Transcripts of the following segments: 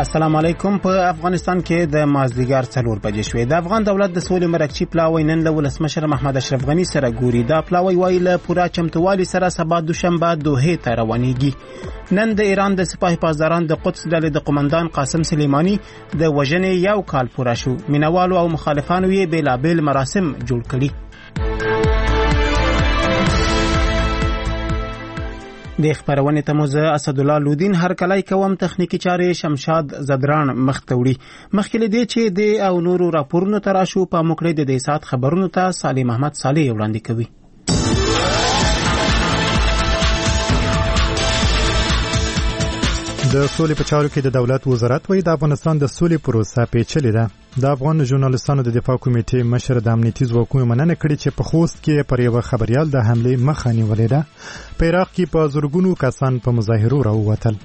السلام علیکم. په افغانستان کې د مازدیګر 4 بجې شوې. د افغان دولت د سولې مرکچی پلاوی نن له ولسمشر محمد اشرف غنی سره ګوري. دا پلاوی وایي له پوره چمتووالي سره سبا دوشنبه دوحې ته روانېږي. نن د ایران د سپاه پاسداران د قدس ډلې د قومندان قاسم سلیمانی د وژنې 1 کال پوره شو. مینوالو او مخالفانو یې بیلابیل مراسم جوړ کړي. د خبرونه ته موزه اسد الله لودین هر کله کوم تخنیکی چارې شمشاد زدران مختوړي. مخکې دې چې د او نورو راپورونو تراشو په موکړه د سات خبرونو ته صالح محمد صالح وړاندې کوي. د سولې په چارو کې د دولت وزارت وایي د افغانستان د سولې پروسه پیچلې ده. د افغان ژورنالستانو د دفاع کمیټې مشر د امنیتي ځواکونو مننه کړې چې په خوست کې پر یو خبريال د حمله مخه نیولې ده. په عراق کې په زورګونو کسان په مظاهرو راووتل.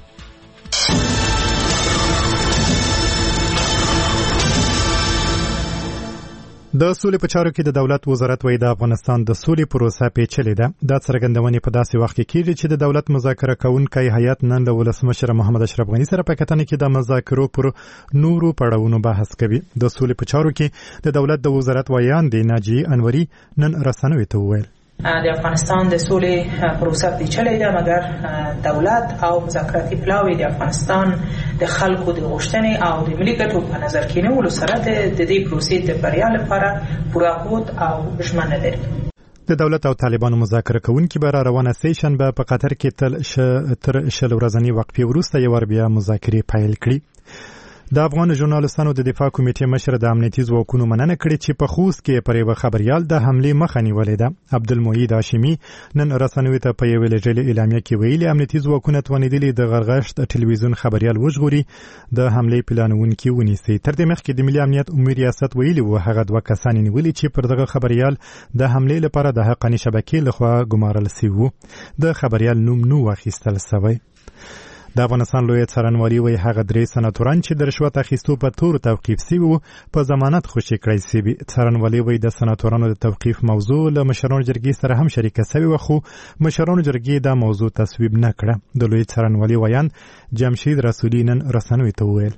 د سولې په چارو کې د دولت وزارت وایي د افغانستان د سولې پروسه پیچلې ده. دا څرګندونه په داسې وخت کې کیږي چې د دولت مذاکره کوونکی هیئت نن له ولسمشر محمد اشرف غنی سره په کتنه کې د مذاکرو پر نورو پړاوونو بحث کوي. د سولې په چارو کې د دولت د وزارت وایان د ناجی انوري نن رسنوي ته وویل د افغانستان د سولې پروسه پیچلې ده، مګر دولت او مذاکراتي پلاوی د افغانستان د خلکو د غوښتنې او د ملي ګټو په نظر کې نیولو سره د دې پروسې د بریا لپاره پوره هوډ او ژمنه لري. د دولت او طالبانو مذاکره کوونکي به روانه سه شنبه په قطر کې تر شل ورځنی وقفې وروسته یو بیا مذاکرې پیل کړي. د افغان ژورنالستانو د دفاع کمیټې مشر د امنیتي ځواکونو مننه کړې چې په خوست کې پر یو خبريال د حمله مخه نیولې ده. عبدالمجید هاشمي نن رسنوي ته په یو لجلې اعلامیه کې ویلي امنیتي ځواکونه توانیدلي د غرغشت ټلویزیون خبريال وژغوري د حمله پلانونکي ونیسي. تر دې مخکې د ملي امنیت عمومي ریاست ویلي و هغه 2 کسان نیولي چې پر دغه خبريال د حمله لپاره د حقاني شبکې لخوا ګمارل شوی. د خبريال نوم نو واخیستل شوی. د افغانستان لوی څارنوالي وایي هغه 3 سناتوران چې د رشوت اخیستو په تور توقیف شوي په ضمانت خوشي کړی شوي. څارنوالي وایي د سناتورانو د توقیف موضوع له مشرانو جرګې سره هم شریکه شوې وه، خو مشرانو جرګې دا موضوع تصویب نه کړه. د لوی څارنوالي ویان جمشید رسولي نن رسنوي ته وویل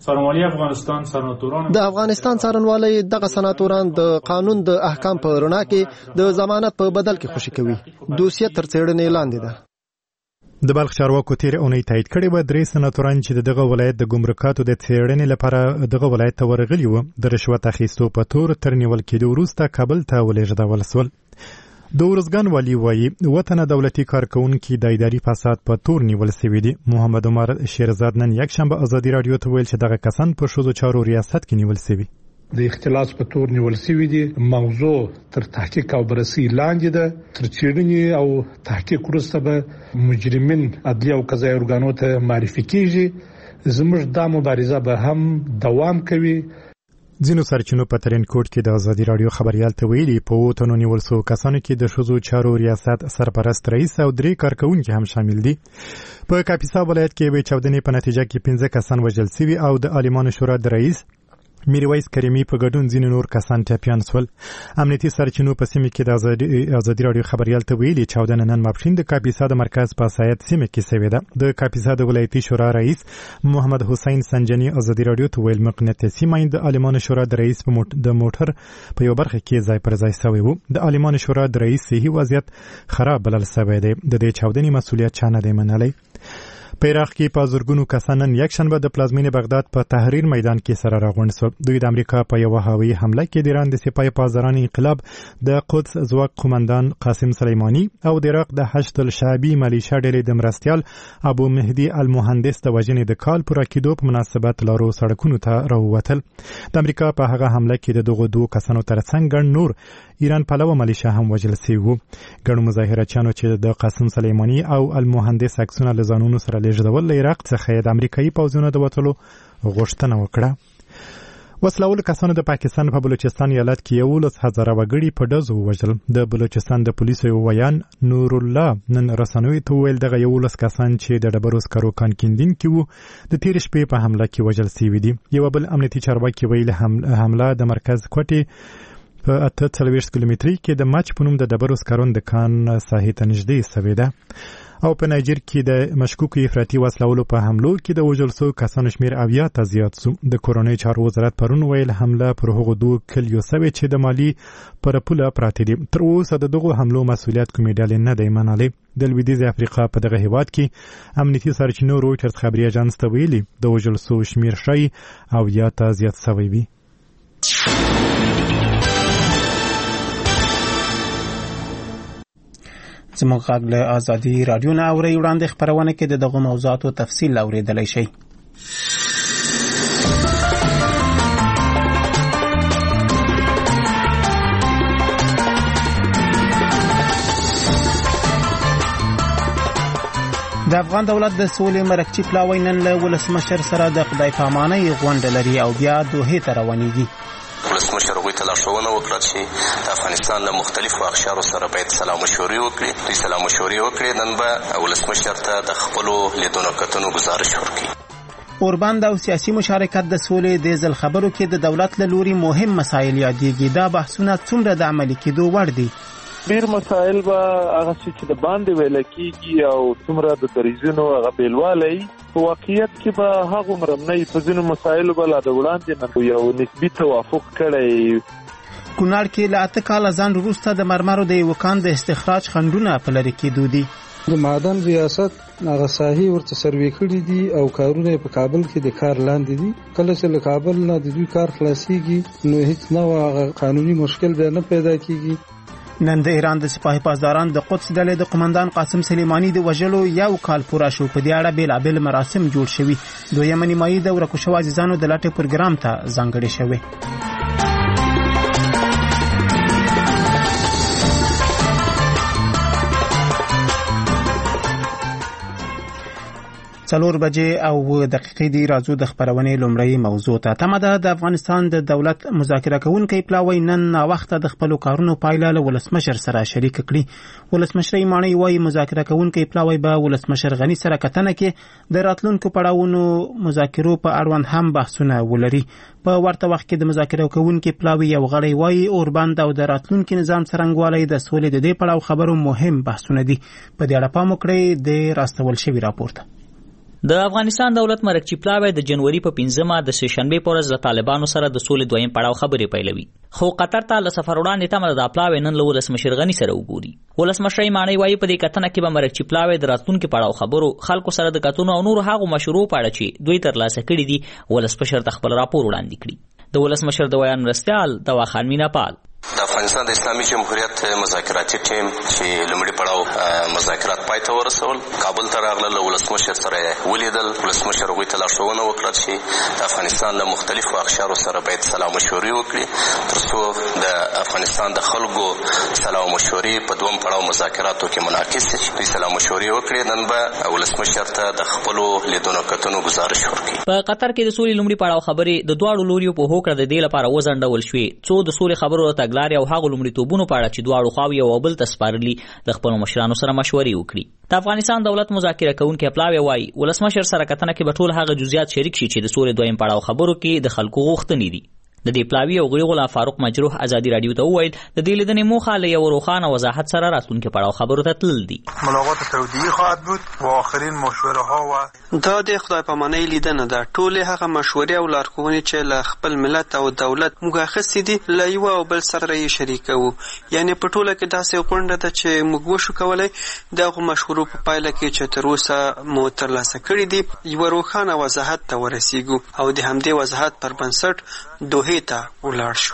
د افغانستان څارنوالي دغه سناتوران د قانون د احکام په رڼا کې د ضمانت په بدل کې خوشي کوي. دوسیه تر څېړنې لاندې ده. د بلخ چارواکو تیر اونۍ تایید کړی و 3 سناتوران چې دغه ولایت د ګمرکاتو د څېړنې لپاره دغه ولایت ته ورغلي و د رشوت اخیستو په تور تر نیول کېدو وروسته کابل ته ولېږدول شول. د ورزګان والي وایي وطن دولتي کارکونکي د اداري فساد په تور نیول شوي دي. محمد عمر شیرزاد نن یکشنبه ازادي رادیو ته ویل چې دغه کسان په ښځو چارو ریاست کې نیول شوي. د اختلاس په تور نیول شوی دي. موضوع تر تحقیق او بررسي لاندې ده. تر څېړنې او تحقیق وروسته به مجرمین عدلي او قضایي ارګانو ته معرفي کیږي. زموږ دا مبارزه به هم دوام کوي. ځینو سرچینو په ترین کوټ کې د ازادي رادیو خبريال ته ویلي په وټونو نیول شو کسانو کې د ښځو چارو ریاست سرپرست رئیس او 3 کارکونکي هم شامل دي. په کاپیسا ولایت کې وی چاودنې په نتیجه کې 15 کسان وژل شوي او د عالمانو شورا د رئیس میرویس کریمی په ګډون ځینې نور کسان ټپیان شول. امنیتي سرچینو په سیمه کې د ازادي رادیو خبريال ته ویلي چاودنه نن ماپښین د کاپیسا د مرکز په سایت سیمه کې شوې ده. د کاپیسا د ولایتي شورا رئیس محمد حسین سنجنی ازادي رادیو ته ویل مقناطیسي مایند د عالمانو شورا د رئیس د موټر په یو برخه کې ځای پر ځای شوی و. د عالمانو شورا د رئیس صحي وضعیت خراب بلل شوی دی. د دې چاودنې مسؤلیت چا نه دی منلی. په عراق کې په زورګونو کسان نن یکشنبه د پلازمینې بغداد په تحریر میدان کې سره راغونډ شول. دوی د امریکا په یو هوایي حمله کې د ایران د سپاه پاسداران انقلاب د قدس ځواک قومندان قاسم سلیمانی او د عراق د حشد الشعبي ملیشیا ډلې د مرستیال ابو مهدي المهندس د وژنې د کال پوره کېدو په مناسبت لارو سړکونو ته راووتل. د امریکا په هغه حمله کې د دغو 2 کسانو ترڅنګ ګڼ نور ایران پلوه ملیشیا هم وژل شوي وو. ګڼو مظاهرچیانو چې د قاسم سلیمانی او المهندس عکسونه له ځانونو سره لیږدول له عراق څخه د امریکایي پوځونو د وتلو غوښتنه وکړه. وسلهوالو کسانو د پاکستان په بلوچستان ایالت کې 11,000 وګړي په ډزو ووژل. د بلوچستان د پولیسو یو ویان نور الله نن رسنوي ته ویل دغه 11 کسان چې د ډبرو سکرو کان کیندونکي وو د تیر شپې په حمله کې وژل شوي دي. یو بل امنیتي چارواکي ویل حمله د مرکز کوټې په 48 کیلومتري کې د ماچ په نوم د ډبرو سکرون د کان ساحې ته نږدې سوې ده. او په نایجر کې د مشکوکو افراطي وسلو په حملو کې د وژل شوو کسانو شمیر 70 ته زیات شو. د کورنۍ چارو وزارت پرون ویل حمله پر هغو دوه کلیو سوې چې د مالي پر پوله پراته دي. تر اوسه د دغو حملو مسؤلیت کومې ډلې نه دی منلي. د لویدیځ افریقا په دغه هیواد کې امنیتي سرچینو رویټرز خبري اژانس ته ویلي د وژل شوو شمیر شي 70 ته زیات شوی وي. زموږ غږ له ازادي رادیو نه اوري وړاندې خبرونه کې د دغه موضوعاتو تفصیل اوریدلای شئ. د افغان دولت د سولې مرکچی پلاوی نن له ولسمشر سره د خدای پامانۍ غونډه لري او بیا دوحې ته روانېږي. ولسمشر غوښتل لارښوونه وکړه چې د افغانستان له مختلفو اقشارو سره باید سلا مشورې وکړي. دوی سلا مشورې وکړي. نن به ولسمشر ته د خپلو لیدونو کتنو گزارش ورکړي. اوربند او سیاسي مشارکت د سولې د ځل خبرو کې د دولت له لوري مهم مسایل یادېږي. دا بحثونه څومره د عملي کېدو وړ دي؟ ډیر مسایل به هغه چې د باندې ویل کېږي او څومره د دریځونو هغه بیلوالی په واقعیت کې به هغه مرمنۍ په ځینو مسایلو به لا د وړاندې نه یو نسبي توافق کړی. کونړ کې له 8 کاله ځان وروسته د مرمرو د یو کان د استخراج خنډونه په لرې کېدو دي. د معدن ریاست هغه ساحې ورته سروې کړي دي او کارونه په کابل کې د کار لاندې دي. کله چې له کابل نه د دوی کار خلاصيږي نو هیڅ نوع قانوني مشکل به نه پیدا کیږي. نن د ایران د سپاهي پاسداران د قدس ډلې د قومندان قاسم سلیمانی د وژلو یو کال پوره شو. په دې اړه بیلابل مراسم جوړ شوي. دویمه نیمایي د ورکو شوو عزیزانو د لټې پروګرام ته ځانګړې شوې. څلور بجې او دقیقې دی. راځو د خبرونې لومړی موضوع ته. تمه ده د افغانستان د دولت مذاکره کوونکی پلاوی نن وخت د خپل کارونو پایله له ولسمشر سره شریک کړي. ولسمشر مانی وايي مذاکره کوونکی پلاوی به ولسمشر غنی سره کتنه کې د راتلونکو پړاوونو مذاکرو په اړوند هم بحثونه ولري. په ورته وخت کې د مذاکره کوونکی پلاوی یو غړی وايي اوربند او د راتلونکو نظام څرنګوالي د سولې د دې پړاو خبرو مهم بحثونه دي. په دې اړه پام وکړئ د راستول شوی راپورته. د افغانستان دولت مرکچی پلاوی د جنوري په 15مه د سهشنبه په ورځ د طالبانو سره د سولې دویم پړاو خبرې پیلوي. خو قطر ته له سفر وړاندې تمه د پلاوی نن له ولسمشر غنی سره وګوري. ولسمشر مانی وايي په دې کتنه کې به مرکچی پلاوی د راتلونکو پړاو خبرو خلکو سره د کتنو او نور هغه مشروع پاړه چې دوی تر لاسه کړی دي ولسمشر ته خپل راپور وړاندې کړي. د ولسمشر د ویان مرستيال دواخان میناپال د افغانستان د اسلامي جمهوریت مذاکراتي ټیم چې لومړی پړاو مذاکرات پای ته ورسول کابل ته راغله. له ولسمشر سره ولیدل. ولسمشر هغوی ته لارښوونه وکړه چې د افغانستان له مختلفو اقشارو سره باید سلا مشورې وکړي تر څو د افغانستان د خلکو سلا مشورې په دوم پړاو مذاکراتو کې منعکس شي. دوی سلا مشورې وکړي. نن به ولسمشر ته د خپلو لیدونو کتنو گزارش ورکړي. په قطر کې د سولې لومړی پړاو خبرې د دواړو لوریو په هوکړه د دې لپاره وزنډول شوې څو د سولې خبرو ته تګلارې او هغه لومړیتوبونو په اړه چې دواړو خواوې یو بل ته سپارلي د خپلو مشرانو سره مشورې وکړي. د افغانستان دولت مذاکره کوونکی پلاوی وايي ولسمشر سره کتنه کې به ټول هغه جزئیات شریک شي چې د سولې دویم پړاو خبرو کې د خلکو غوښتنې دي. د دې پلاوی او غړي غلام فاروق مجروح ازادي رادیو ته وویل د دې لیدنې موخه له یو روښانه وضاحت سره راتلونکي پړاو خبرو ته تلل دي. ملاقات تودیعی خواهد بود و آخرین مشوره ها و دا د خدای پامانۍ لیدنه ده. ټول هغه مشورې او لارښوونې چې له خپل ملت او دولت موږ اخیستې دي له یو او بل سره یې شریکوو. یعنی په ټوله کې داسې غونډه ده چې موږ وشو کولی دغه مشورو په پایله کې چې تر اوسه مو ترلاسه کړي دي یو روښانه وضاحت ته ورسیږو او د همدې وضاحت پر بنسټ دوحې ته ولاړ شو.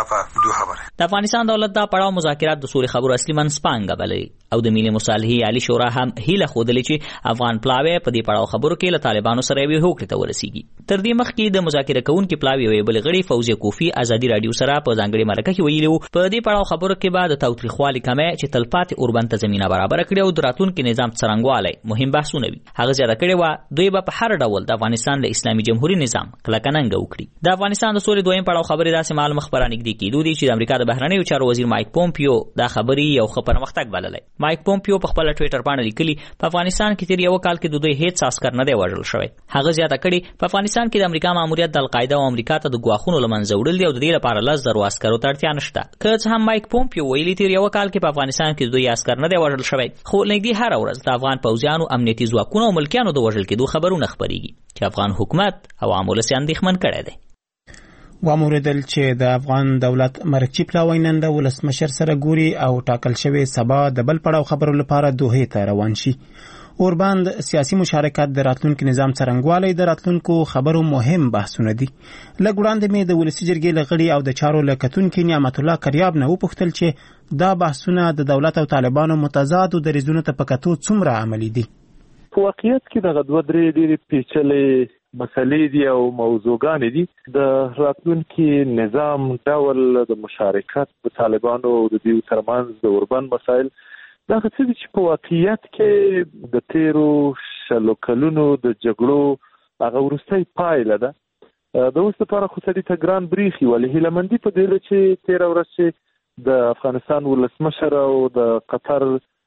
د افغانستان دولت دا پړاو مذاکرات د سولې خبرو اصلي منځپانګه بللې او د ملي مصالحې عالی شورا هم هیله ښودلې چې افغان پلاوی په دې پړاو خبرو کې له طالبانو سره یوې هوکړې ته ورسیږي. تر دې مخکې د مذاکره کوونکي پلاوی یوې بلې غړي فوزیه کوفي ازادي رادیو سره په ځانګړې مرکه کې ویلي وو په دې پړاو خبرو کې به د تاوتریخوالي کمی چې تلپاتې اوربند ته زمینه برابره کړي او د راتلونکي نظام څرنګوالی مهم بحثونه وي. هغه زیاته کړې وه دوی به په هر ډول د افغانستان د اسلامي جمهوري نظام کلکه ننګه وکړي. د افغانستان د سولې دویم پړاو خبرې داسې معلومه خبره نږدې کېدو دي چې د امریکا د بهرنیو چارو وزیر مایک پومپیو دا خبرې یو ښه پرمختګ بللی. مایک پومپیو په خپل ټویټر باندې لیکلي په افغانستان کې تیر یو کال کې د دوی هیڅ عسکر نه دی وژل شوی. هغه زیاته کړي په افغانستان کې د امریکا ماموریت د القاعده او امریکا ته د ګواښونو له منځه وړل دي او د دې لپاره 10,000 عسکرو ته اړتیا نشته. که څه هم مایک پومپیو ویلي تیر یو کال کې په افغانستان کې د دوی عسکر نه دی وژل شوی، خو نږدې هره ورځ د افغان پوځیانو، امنیتي ځواکونو او ملکیانو د وژل کېدو خبرونه خپرېږي چې افغان حکومت او عام ولس یې اندېښمن کړی دی. واموریدل چې د افغان دولت مرکچی پلاوی نن د ولسمشر سره ګوري او ټاکل شوی سبا د بل پړاو خبرو لپاره دوحې ته روان شي. اورباند سیاسي مشارکت د راتلونکي نظام څرنګوالی د راتلونکو خبرو مهم بحثونه دي. لږ وړاندې مې د ولسي جرګې له غړي او د چارو له کتونکي نعمت الله کریاب نه وپوښتل چې دا بحثونه د دولت او طالبانو متضادو دریځونو ته په کتو څومره عملي دي. په واقعیت کې دغه دوه درې ډېرې پیچلې مسلې دي او موضوعګانې دي. د راتلونکي نظام ډول د مشارکت د طالبانو او د دوی ترمنځ د اوربند مسایل دا څه دي چې په واقعیت کې د تیرو شلو کلونو د جګړو هغه وروستۍ پایله ده. د اوس لپاره خو سړي ته ګران بریښي، ولې هیله مندي په دې ده چې تېره ورځ چې د افغانستان ولسمشر او د قطر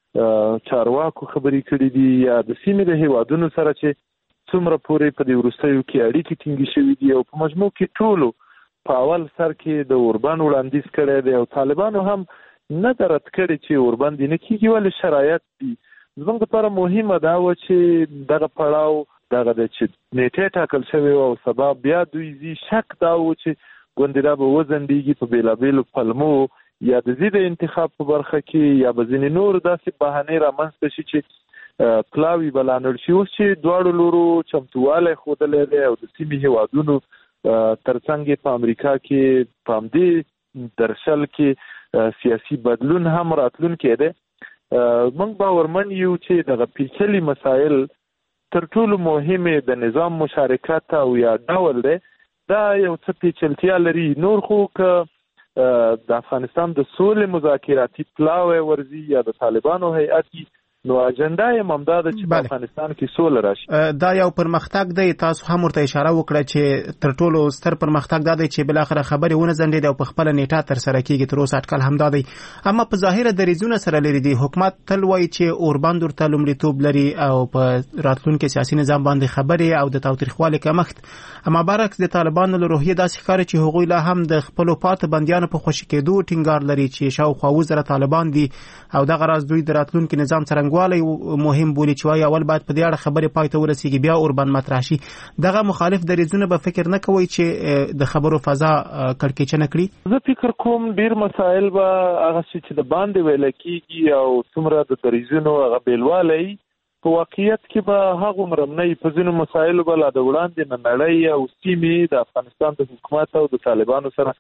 چارواکو خبرې کړې دي یا د سیمې د هیوادونو سره چې څومره پورې په دې وروستیو کې اړیکې ټینګې شوي دي او په مجموع کې ټولو په اول سر کې د اوربند وړاندیز کړی دی او طالبانو هم نه درد کړی چې اوربند نه کېږي، ولې شرایط دي. زموږ لپاره مهمه دا وه چې دغه پړاو دغه د چې نیټه ټاکل شوې او سبا بیا دوی زی شک دا و چې ګوندې دا به وځنډېږي په بېلابېلو پلمو یا د زی د انتخاب په برخه کې یا به ځینې نور داسې بهانې رامنځته شي چې پلاوي به لانړ شي. اوس چې دواړو لورو چمتووالی ښودلی دی او د سیمې هیوادونو ترڅنګ په امریکا کې په همدې درشل کې سیاسي بدلون هم راتلونکی دی. موږ باورمن یو چې دغه پیچلي مسایل تر ټولو مهمې د نظام مشارکت او یا ډول دی دا یو څه پیچلتیا لري. نور خو که د افغانستان د سولې مذاکراتي پلاوی ورځي یا د طالبانو هیئتي نو اجنډا یې همدا ده چې په افغانستان کې سوله راشي. دا یو پرمختګ دی. تاسو هم ورته اشاره وکړه چې تر ټولو ستر پرمختګ دا دی چې بلاخره خبرې ونه ځنډېدې او په خپله نیټه ترسره کېږي. تر اوسه اټکل همدا دی، اما په ظاهره دریځونه سره لري دي. حکومت تل وایي چې اوربند ورته لومړیتوب لري او په راتلونکي سیاسي نظام باندې خبرې او د تاوتریخوالي کمښت، اما برعکس د طالبانو له روحیې داسې ښکاري چې هغوی لا هم د خپلو پاتې بندیانو په خوشي کېدو ټینګار لري چې شاوخوا 2,000 طالبان دي او دغه راز دوی د راتلونکي نظام څرنګوالی مهم بولي چې وايي اول باید په دې اړه خبرې پای ته ورسیږي بیا اوربند مطرح شي. دغه مخالف دریځونه به فکر نه کوي چې د خبرو فضا کړکېچنه کړي؟ زه فکر کوم ډیر مسایل به هغه چې د باندې ویل کېږي او څومره د دریځونو هغه بیلوالی په واقعیت کې به هغه مرمنۍ په ځینو مسایلو به لا د وړاندې نه نړۍ او سیمې د افغانستان د حکومت او د طالبانو سره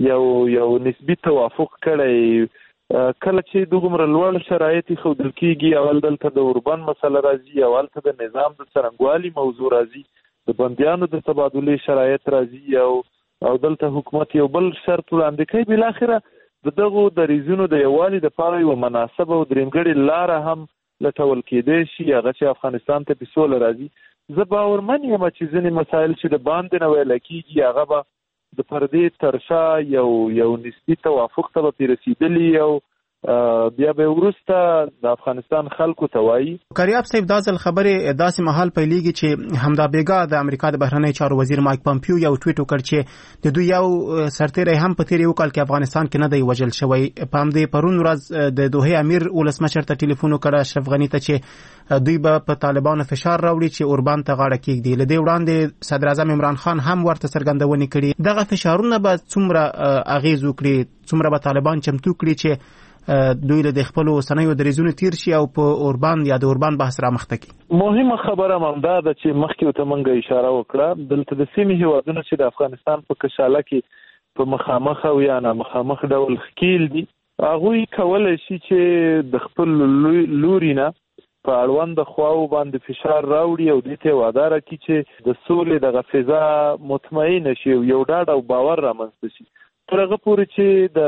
یو نسبي توافق کړی. کله چې دومره لوړ شرایط ښودل کېږي، اول دلته د اوربند مسله راځي، اول ته د نظام د څرنګوالي موضوع راځي، د بندیانو د تبادلې شرایط راځي او دلته حکومت یو بل شرط وړاندې کوي. بالاخره د دغو دریځونو د یووالي دپاره یوه مناسبه او درېمګړې لاره هم لټول کېدی شي، هغه چې افغانستان ته په سوله راځي. زه باورمن یم چې ځینې مسایل چې د باندې نه ویله کېږي هغه به د پردې ترشا یو نسبي توافق ته به پرې رسېدلي او بیا به وروسته د افغانستان خلکو ته وایي. کریاب صاحب دا ځل خبرې داسې مهال پیلېږي چې همدا بیګا د امریکا د بهرنیو چارو وزیر مایک پومپیو یو ټویټ وکړ چې د دوی یو سرتیری هم په تېر یو کال کې افغانستان کې نه دی وژل شوی. په همدې پرون ورځ د دوحې امیر ولسمشر ته ټلیفون وکړ اشرف غني ته چې دوی به په طالبانو فشار راوړي چې اوربند ته غاړه کېږدي. له دې وړاندې صدر اعظم عمران خان هم ورته څرګندونې کړي. دغه فشارونه به څومره اغېز وکړي، څومره به طالبان چمتو کړي چې دوی له خپل اوسنیو دریځونو تیر شي او په اوربند یا د اوربند بحث را مخته کړي. مهمه خبره همدا ده چې مخکې ورته موږ اشاره وکړه، دلته د سیمې هیوادونه چې د افغانستان په کشاله کې په مخامخ او یا نه مخامخ ډول ښکیل دي، هغوی کولی شي چې د خپل لوري نه په اړوند خواو باندې فشار راوړي او دې ته وعده راکړي چې د سولې دغه فضا مطمئنه شي او یو ډاډ او باور رامنځته شي. تر هغه پورې چې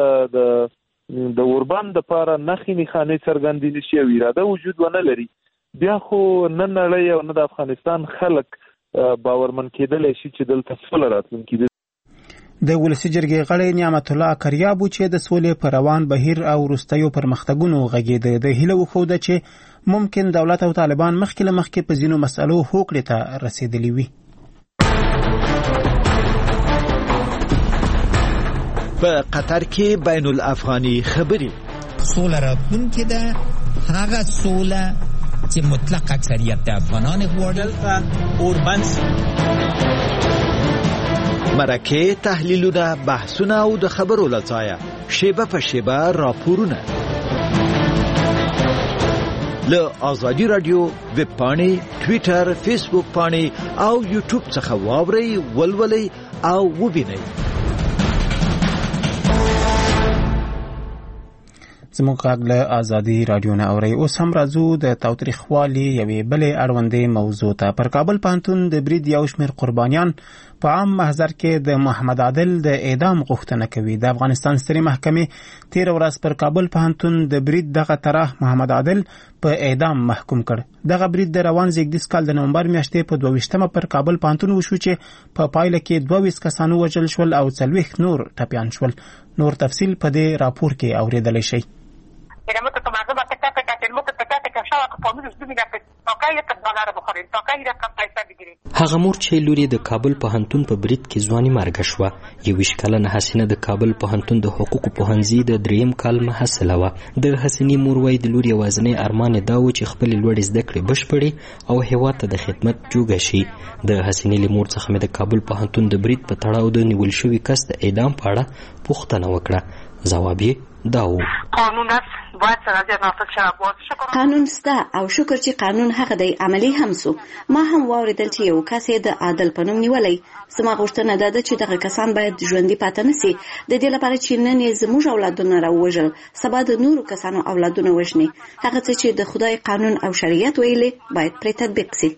د اوربند لپاره نښې نښانې څرګندې نه شي او اراده وجود ونه لري، بیا خو نه نړۍ او نه د افغانستان خلک باورمن کېدلی شي چې دلته سوله راتلونکې ده. د ولسی جرګې غړی نعمت الله کریابو چې د سولې پر روان بهیر او وروستیو پرمختګونو غږېده د هیله وښوده چې ممکن دولت او طالبان مخکې له مخکې په ځینو مسألو هوکړې ته رسېدلي وي. په قطر کې بین الافغاني خبرې سوله راتلونکې ده هغه سوله چې مطلق اکثریت د افغانان غواړي اوربند مرکه تحلیلونه بحثونه او د خبرو لځایه شیبه په شیبه راپورونه له آزادی رادیو ویب پاڼې ټویټر فیسبوک پاڼې او یوټیوب څخه واورئ ولولئ او وبینئ. زموږ غږ له آزادي رادیو نه اورئ. اوس هم راځو د تاوتریخوالي یوې بلې اړوندې موضوع ته. پر کابل پوهنتون د برید یو شمېر قربانیان په عام محضر کې د محمد عادل د اعدام غوښتنه کوي. د افغانستان سترې محکمې تېره ورځ پر کابل پوهنتون د برید دغه طرح محمد عادل په اعدام محکوم کړ. دغه برید د روان زیږدیز کال د نومبر میاشتې په 22مه پر کابل پوهنتون وشو چې په پایله کې 22 کسان ووژل شول او 40 نور ټپیان شول. نور تفصیل په دې راپور کې اوریدلی شئ. هغه مور چې لوري د کابل پوهنتون په برید کې ځواني مرګ شوه. 21 کلنه حسینه د کابل پوهنتون د حقوقو پوهنځي د 3م کال محصله وه. د حسینې مور وایي د لوري یوازینی ارمان یې دا و چې خپلې لوړې زده کړې بشپړې او هېواد ته د خدمت جوګه شي. د حسینې له مور څخه مې د کابل پوهنتون د برید په تړاو د نیول شوي کس د اعدام په اړه پوښتنه وکړه. ځواب یې دا و: قانون سته او شکر چې قانون هغه دی عملی هم سو. ما هم واوریدل چې یو کس د عادل په نوم نیولی. زما غوښتنه دا ده چې دغه کسان باید ژوندي پاتې نه سي، د دې لپاره چې نن یې زموږ اولادونه راووژل سبا د نورو کسانو اولادونه وژني. هغه څه چې د خدای قانون او شریعت ویلي باید پرې تطبیق سي.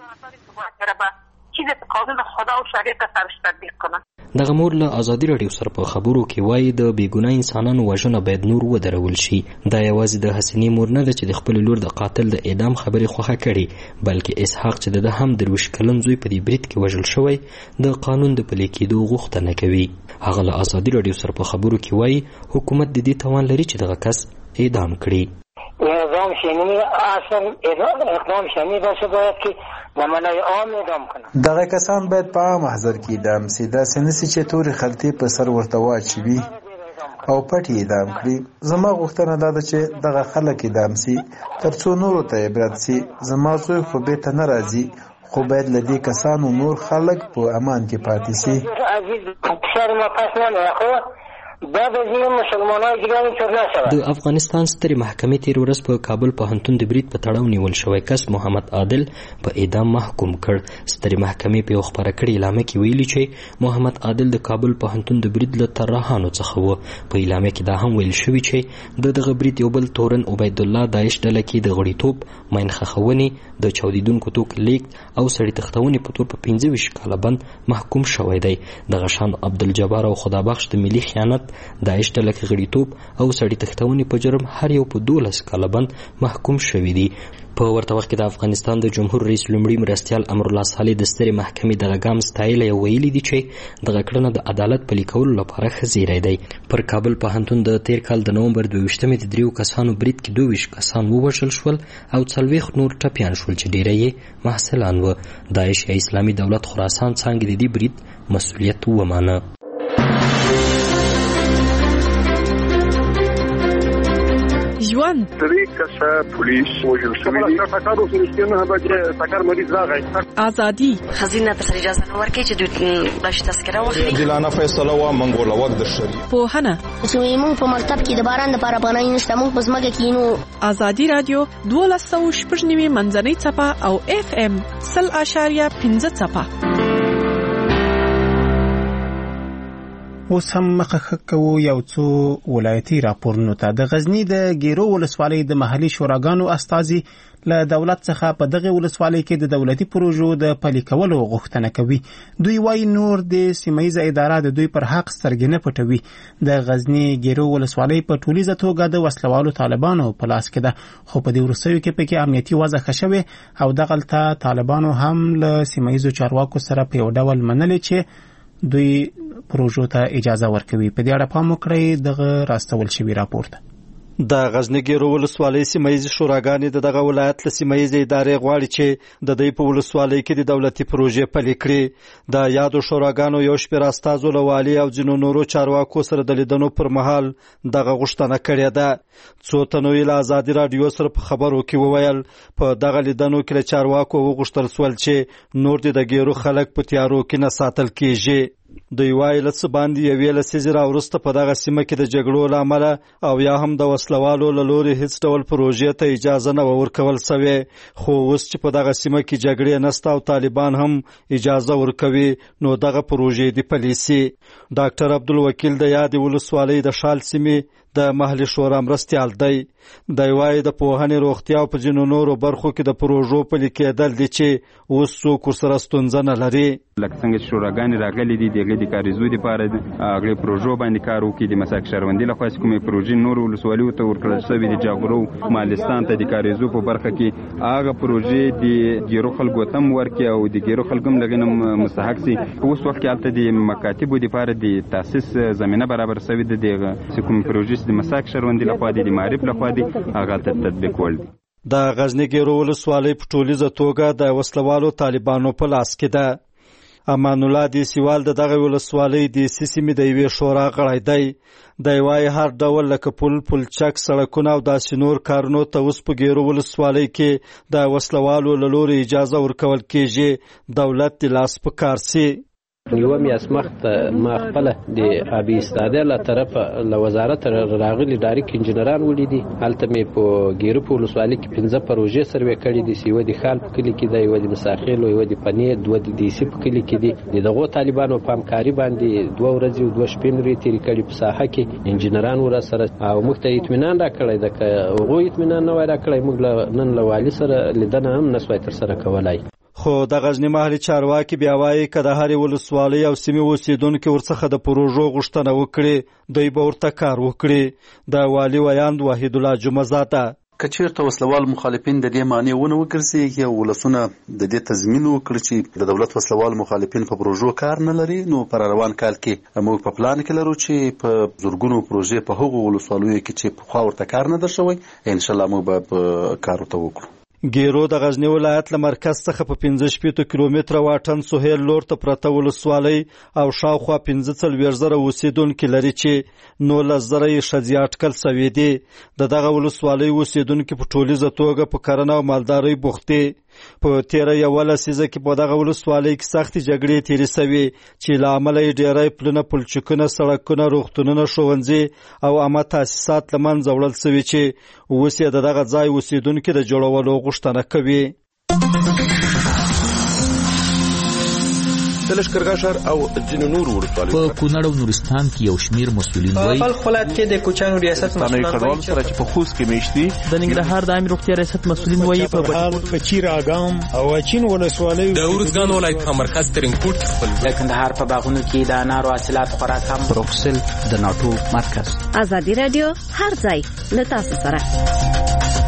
دغه مور له آزادي رادیو سره په خبرو کې وایي د بېګناه انسانانو وژنه باید نور ودرول شي. دا یوازې د حسینې مور نه ده چې د خپل لور د قاتل د اعدام خبرې خوښه کړي، بلکې اسحاق چې د هم 23 کلن زوی په دې برید کې وژل شوی د قانون د پلي کېدو غوښتنه کوي. هغه له آزادي رادیو سره په خبرو کې وایي حکومت د دې توان لري چې دغه کس اعدام کړي. اعدام شنی اصل اقدام شنی باشه باید که نمانای عام اعدام کنه. دغه کسان باید په عام محضر کې اعدام سي. داسې نسي چې تورې خلطې په سر ورته واچوي او پټ اعدام کړي. زما غوښتنه دا ده چې دغه خلک اعدام سي تر څو نورو ته عبرت سي. زما زوی خو بیرته نه راځي، خو باید له دې کسانو نور خلک په امان کې پاتې سي. د افغانستان سترې محکمې تېره ورځ په کابل پوهنتون د برید په تړاو نیول شوی کس محمد عادل په اعدام محکوم کړ. سترې محکمې په یو خپره کړې اعلامیه کې ویلي چې محمد عادل د کابل پوهنتون د برید له طراحانو څخه و. په اعلامیه کې دا هم ویل شوي چې دغه برید یو بل تورن عبید الله داعش ډله کې د غړیتوب، ماین خښونې، د چاودیدونکو توکو لیږد او سړي تښتونې په تور په 25 کاله بند محکوم شوی دی. دغه شان عبدالجبار او خدابخش د ملي خیانت، داعش ډله کې غړیتوب او سړي تښتونې په جرم هر یو په 12 کاله بند محکوم شوي دي. په ورته وخت کې د افغانستان د جمهور رئیس لومړي مرستیال امرالله صالح د سترې محکمې دغه ګام ستایلی او ویلي دي چې دغه کړنه د عدالت پلي کولو لپاره ښه زیری دی. پر کابل پوهنتون د تیر کال د نومبر 22مې د 3 کسانو برید کې 22 کسان ووژل شول او 40 نور ټپیان شول چې ډیری یې محصلان و. داعش یا اسلامي دولت خراسان څانګې د دې برید مسؤلیت ومانه. ژوند 3 کسه پولیس وژل شوي دي. ازادي خزینه ته اجازه نه ورکړي چې دوی بلش تذکره واخلي. عادلانه فیصله و منګول وخت د شریعت. پوهنه چې موږ په مکتب کې د باران لپاره افغانۍ نشته، موږ په ځمکه کې نو. آزادي رادیو 1290 منځنۍ څپه او FM 0.5 څپه. اوس هم مخه کوو یو څو ولایتي راپورونو ته. د غزنی د ګیرو ولسوالۍ د محلي شوراګانو استازي له دولت څخه په دغه ولسوالۍ کې د دولتي پروژو د پلي کولو غوښتنه کوي. دوی وایي نور د سیمه‌ییزه اداره د دوی پر حق سترګې نه پټوي. د غزنی ګیرو ولسوالۍ په ټولیزه توګه د وسلوالو طالبانو په لاس کې ده، خو په دې وروستیو کې پکې امنیتي وضع ښه شوې او دغلته طالبانو هم له سیمه‌ییزو چارواکو سره په یو ډول منلې چې دوی پروژو ته اجازه ورکوي. په دې اړه پام وکړئ دغه راستول شوي راپور ته. د غزنی ګیرو ولسوالۍ سیمایي شوراګانې دغه ولایت له سیمایي ادارې غواړي چې د دوی په ولسوالۍ کې د دولتي پروژې پلي کړي. د یادو شوراګانو یو شمېر استازو له والي او ځینو نورو چارواکو سره د لیدنو پر مهال دغه غوښتنه کړې ده. څو تنو یې له ازادي راډیو سره په خبرو کې وویل په دغه لیدنو کې له چارواکو وغوښتل سول چې نور د ګیرو خلک په تیارو کې نه ساتل کیږي. دوی وایي له څه باندې یوې لسیزې راوروسته په دغه سیمه کې د جګړو له امله او یا هم د وسلوالو له لورې هیڅ ډول پروژې ته اجازه نه ورکول سوې، خو اوس چې په دغه سیمه کې جګړې نسته او طالبان هم اجازه ورکوي نو دغه پروژې دې پلي سي. ډاکټر عبدالوکیل د یادې ولسوالۍ د شال سیمې د محلي شورا مرستیال دی. دی وایي د پوهنې روغتیا او په ځینو نورو برخو کې د پروژو پلي کېدل دي چې اوس څوک ورسره ستونزه نه لري. لکه څنګه چې شوراګانې راغلي دي د هغې د کاریزو دپاره هغې پروژو باندې کار وکړي. د مساک شهروندي لخوا چې کومې پروژې نورو ولسوالیو ته ورکړل شوي د جاغورو مالستان ته د کاریزو په برخه کې هغه پروژې د ګیرو خلکو ته هم ورکړي او د ګیرو خلکو هم له هغې نه مستحق سي. په اوس وخت کې هلته د مکاتبو دپاره د تاسیس زمینه برابر شوې ده. د هغه کومې پروژې د مساک شهروندي لخوا دي د معارف لخوا دي هغه ته تطبیق ول. د غزنی ګیرو ولسوالۍ په ټولیزه توګه د وسلوالو طالبانو په لاس کې ده. امان الله د سیوال دغه ولسوالۍ د سیمې د یوې شورا غړی دی. دی وایي هر ډول لکه پلچک سړکونه او داسې نور کارونو ته اوس په ګیرو ولسوالۍ کې د وسلوالو له لورې اجازه ورکول کېږي. دولت د لاس په کار سي. یوه میاشت ما خپله د آبي استاده له طرفه له وزارت راغلي ډایرک انجینران ولیدي. هلته مې په ګیرو په ولسوالۍ کې 15 پروژې سروې کړي دي. یوه د خال په کلي کې ده، یوه د مساخیل، یوه د پنې، دوه د دیسي په کلي کې دي. د دغو طالبانو په همکاري باندې 2 ورځې او 2 شپې نورې تېرې کړي په ساحه کې. انجینران ورسره او موږ ته اطمینان راکړی ده. که هغوی اطمینان نه وای راکړی موږ نن له والي سره لیدنه هم نسوای ترسره کولی. خو د غزنی محلي چارواکي بیا وایي که د هرې ولسوالۍ او سیمې اوسېدونکي ورڅخه د پروژو غوښتنه وکړي دوی به ورته کار وکړي. د والي ویاند وحید الله جمعزاده که چېرته وسلوال مخالفین د دې معنی ونه وګرځي او ولسونه د دې تضمین وکړي چې د دولت وسلوال مخالفین په پروژو کار نه لري، نو پر روان کال کې موږ په پلان کې لرو چې په زورګونو پروژې په هغو ولسوالیو کې چې پخوا ورته کار نه در شوی انشاءالله موږ به په کار ورته وکړو. ګیرو د غزنی ولایت له مرکز څخه په 15 کیلومتره واټن سهیل لور ته پرته ولسوالۍ او شاوخوا 45,000 اوسیدونکي لري چې 19,000 یې ښځې اټکل سوي دي. د دغه ولسوالۍ اوسیدونکي په ټولیزه توګه په کرنه او مالدارۍ بوخت دي. په تیره یوه لسیزه کې په دغه ولسوالۍ کې سختې جګړې تېرې سوي چې له امله یې ډېری پلونه، پلچکونه، سړکونه، روغتونونه، ښوونځي او عامه تاسیسات له منځه وړل سوي چې اوس یې د دغه ځای اوسیدونکي د جوړولو غوښتنه کوي. د لښکرګاه او ځینو نورو ولسوالیو په کونړ او نورستان کې یو شمېر مسؤلین وایي په بلخ ولایت کې د کوچیانو ریاست مسؤلین وایي سره چې په خوست کې میشتي د ننګرهار د عامه روغتیا ریاست مسؤلین وایي په بهار په چیر اګام او اچین ولسوالیو د ورځګان ولایت مرکز ترینکوټ خپل د کندهار په باغونو کې د انارو حاصلات خورا کم. بروکسل د ناټو مرکز. ازادي رادیو هر ځای له تاسو سره.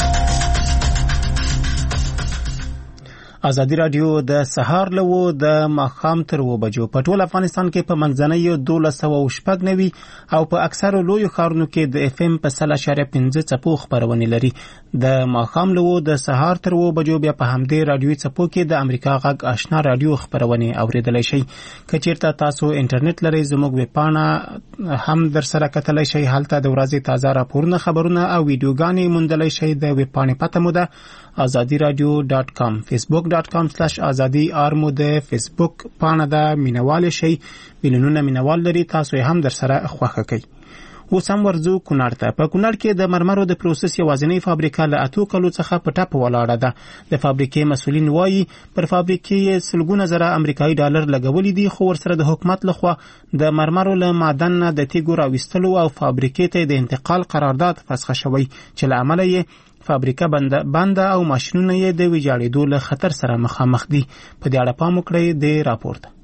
ازادي رادیو د سهار له د ماښام تر 2 بجو په ټول افغانستان کې په منځنۍ 1290 او په اکثرو لویو ښارونو کې د اف ام په 0.5 څپو خپرونې لري. د ماښام له د سهار تر 2 بجو بیا په همدې رادیوي څپو کې د امریکا غږ آشنا رادیو خپرونې اوریدلای شئ. که چیرته تاسو انټرنیټ لرئ زموږ ویبپاڼه هم در سره کتلای شئ. هلته د ورځې تازه راپورونه، خبرونه او ویډیوګانې موندلای شئ. د ویبپاڼې پته مو ده azadiradio.com. facebook.com/azadi مو د فیسبوک پاڼه ده. مینوال شئ. میلیونونه مینوال لري. تاسو هم در سره خوښه کوئ. اوس هم ورځو کونړ ته. په کونړ کې د مرمرو د پروسس یوازینۍ فابریکه له 8 کلو څخه په ټپ ولاړه ده. د فابریکې مسؤلین وایي پر فابریکې سلګونه زره امریکایي ډالر لګولي دي، خو ورسره د حکومت لخوا د مرمرو له معدن نه د تیږو راویستلو او فابریکې ته د انتقال قرارداد فسخه شوی چې له امله یې فابریکه بنده او ماشینونه یې د ویجاړېدو له خطر سره مخامخ دي. په دې اړه پام وکړئ د راپور ته.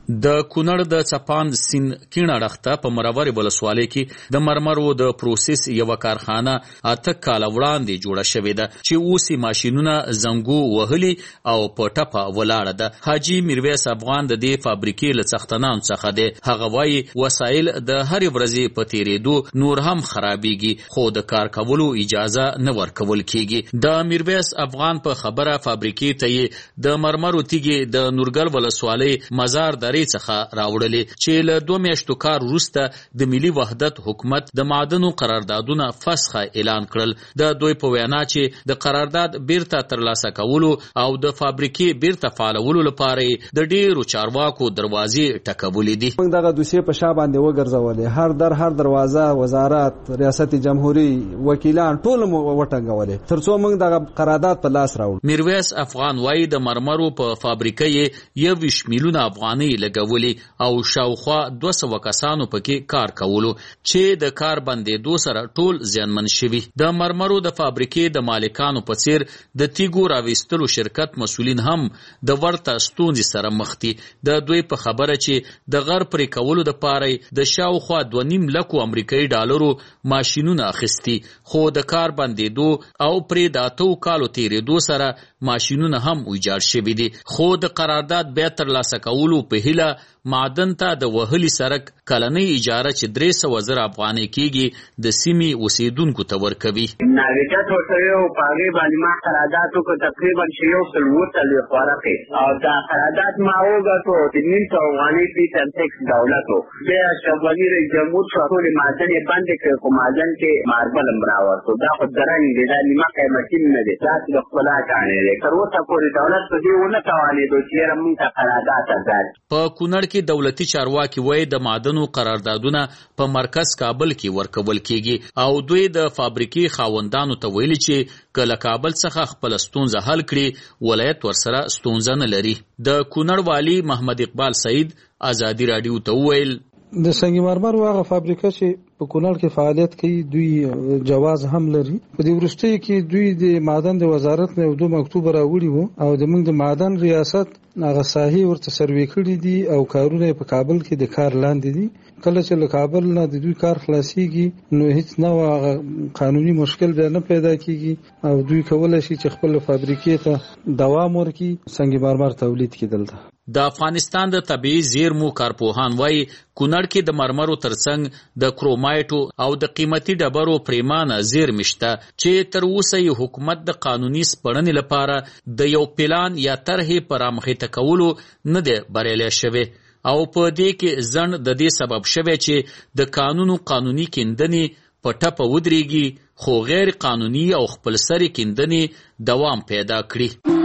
د کونړ د چپان سین کیڼه اړخته په مرور ولسوالۍ کې د مرمرو د پروسس یو کارخانه 8 کال وړاندې جوړه شوې ده چې اوس ماشینونه زنګو وهلي او په ټپه ولاړه ده. حاجی میرویس افغان د دې فابریکې له څښتنانو څخه دی. هغه وایي وسایل د هر ورځې په تیرېدو نور هم خرابېږي خو د کار کولو اجازه نه ورکول کیږي. د میرویس افغان په خبره فابریکې ته یې د مرمرو تیږې د نورګل ولسوالۍ مزار درې څخه راوړلې چې له 2 میاشتو کار وروسته د ملي وحدت حکومت د معدنو قراردادونه فسخه اعلان کړل. د دوی په وینا چې د قرارداد بیرته ترلاسه کولو او د فابریکې بیرته فعالولو لپاره د ډیرو چارواکو دروازې ټکولې دي. موږ دغه دوسیه په شا باندې وګرځولې، هر دروازه، وزارت، ریاست جمهوریت، وکیلان ټول مو وټنګولې ترڅو موږ دغه قرارداد په لاس راوړو. میرویس افغان وایي د مرمرو په فابریکې 21 میلیونه افغانۍ لګولې او شاوخوا 200 کسانو پکې کار کولو چې د کار بندېدو سره ټول زیانمن شوي. د مرمرو د فابریکې د مالکانو په څیر د تیګو راویستلو شرکت مسؤلین هم د ورته ستونزې سره مخ دي. د دوی په خبره چې د غر پرې کولو د پاره د شاوخوا 2.5 لکو امریکایي ډالرو ماشینونه اخیستي خو د کار بندېدو او پرې د 8 کالو تیرېدو سره ماشینونه هم ویجاړ شوي دي. خو د قرارداد بیا ترلاسه کولو په هیله معدن ته د وهلي سرک کلنۍ اجاره چې 300,000 افغانۍ کېږي د سیمې اوسیدونکو ته ورکوي. ناویجت ورته یو په هغې باندې ما قرارداد وکړ تقریبا چې 140 ورقې او دا قرارداد ما وګټو د 900 افغانۍ فی ټکس دولت و. بیا شوالي رئیس جمهور شو ټولې معدن یې بندې کړې خو معدن کې ماربل هم راوړتو. دا خو درنګ دی، دا نیمه قیمتي نه دی، دا د ښکلا کاڼی دی. تر اوسه پورې دولت په دې ونه توانېدو چې یاره موږ ته قرارداد ازاد. په کونړ کې دولتي چارواکي وایي د معدنو قراردادونه په مرکز کابل کې ورکول کیږي او دوی د فابریکې خاوندانو ته ویلي چې کله کابل څخه خپل ستونزه حل کړي ولایت ورسره ستونزه نه لري. د کونړ والی محمد اقبال سعید ازادي رادیو ته وویل د سنگ مرمر هغه فابریکه چې په کونړ کې فعالیت کوي دوی جواز هم لري. په دې وروستۍ کې دوی د معدن د وزارت نه 2 مکتوب راوړي وو او د موږ د معدن ریاست هغه ساحې ورته سروې کړي دي او کارونه په کابل کې د کار لاندې دي. کله چې له کابل نه د دوی کار خلاصيږي نو هیڅ نوع قانوني مشکل بیا نه پیدا کیږي او دوی کولای شي چې خپل فابریکې ته دوام ورکړي سنگ مرمر تولید کړي. دلته د افغانستان د طبيعي زیرمو کارپوهان وایي کونړ کې د مرمرو ترڅنګ د کرومایټو او د قیمتي ډبرو پریمانه زیرمې شته چې تر اوسه یې حکومت د قانوني سپړنې لپاره د یو پلان یا طرحې په رامخته کولو نه دی بریالی شوی او په دې کې ځنډ د دې سبب شوی چې د قانوني کیندنې په ټپه ودرېږي خو غیر قانوني او خپلسري کیندنې دوام پیدا کړي.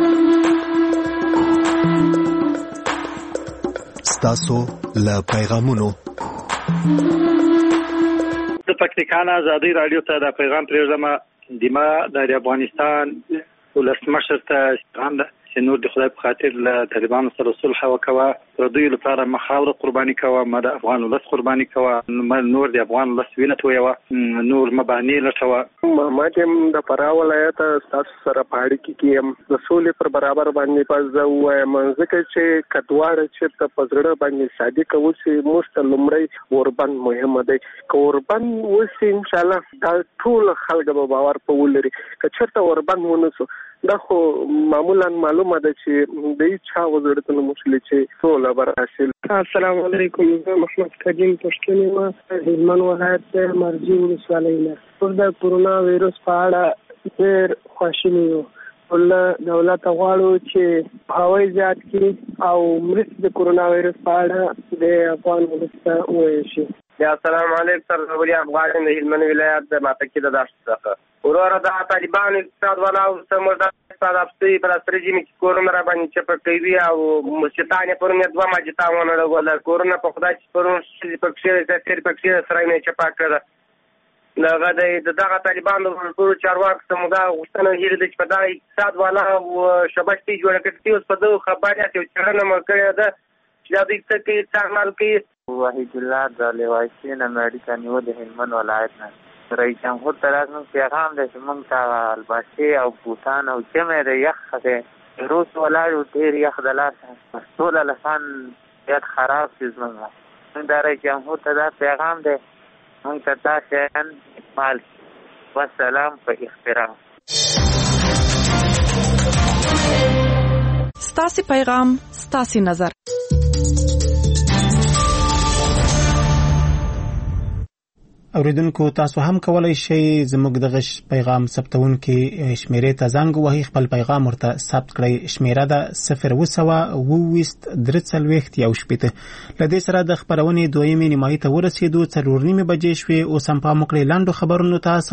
ستاسو له پیغامونو د پکتیکا ازادي رادیو ته د پیغام پرېږدم. د ما د افغانستان ولسمشر ته ستاند چې نور د خدای په خاطر له طالبانو سره صلح وکوه، پر دوی لپاره مخاوره قرباني کوه، ما د افغان ولس قرباني کوه، نور د افغان ولس وینه تویوه، نور مبانی لټوه. ما چې د فراه ولایت تاسو سره په اړیکه کې یم د سولې پر برابر باندې پز وایم ځکه چې کډوار چې په پزړه باندې شادي کوي چې موږ ته لومړی اوربند مهمه دی. اوربند وسی ان شاء الله دا ټول خلک به باور په ولري. که چېرته اوربند ونسو دا خو معمولا معلومه ده چې د چا وزارتونو مسلې چې ټول براشل. السلام علیکم، زه محمد کریم پښتون یم، هلمند ولایت مرجی ولسوالۍ نه. پر د کرونا وایرس په اړه ډېر خواشینی یو. ولله دولت غواړو چې هوایي زیات کړي او مرستې د کرونا وایرس په اړه د افغان ولس ته وویل شي. السلام علیکم، سر ولی افغان د هلمند ولایت د ماتکې د داشت څخه وروره د طالبان اقتصاد ولا او سمدا اقتصاد افسي پر استرجی می کورونا را باندې چې په کوي او مستانه پر نه دوه ماجتا ونه ولا کورونا په خدای چې پر چې په کښې د تیر په کښې سره نه چې پاکړه دغه دغه طالبان د ټول چارواک سمدا غوښتنه هېر د چې په دغه اقتصاد ولا او شبکې جوړ کړي اوس په دغه خبره چې چرنه مکړه ده چې د دې څه کې استعمال کوي. وحید الله د لیوایسین امریکا نیو د هلمند ولایت نه رئیس جمهور ترازم پیغام د شمن تا الباسی او بوتان او جمع د یخ ده روز ولاړو ډیر یخ د لاس ټول لسان وضعیت خراب شي زموږ د رئیس جمهور ته دا پیغام دی موږ ته دا شیان اکمال شي والسلام په احترام. ستاسې پیغام ستاسې نظر. اوریدونکو تاسو هم کولای شئ زموږ د غش پیغام ثبتونکو شمیرې ته زنګ ووهئ خپل پیغام ورته ثبت کړئ. شمیره ده 02023 لدې سره د خبرونې دویمې نیمایي ته ورسېدو 4:30 بجې شوې. اوس هم پام وکړئ لاندو خبرونو ته.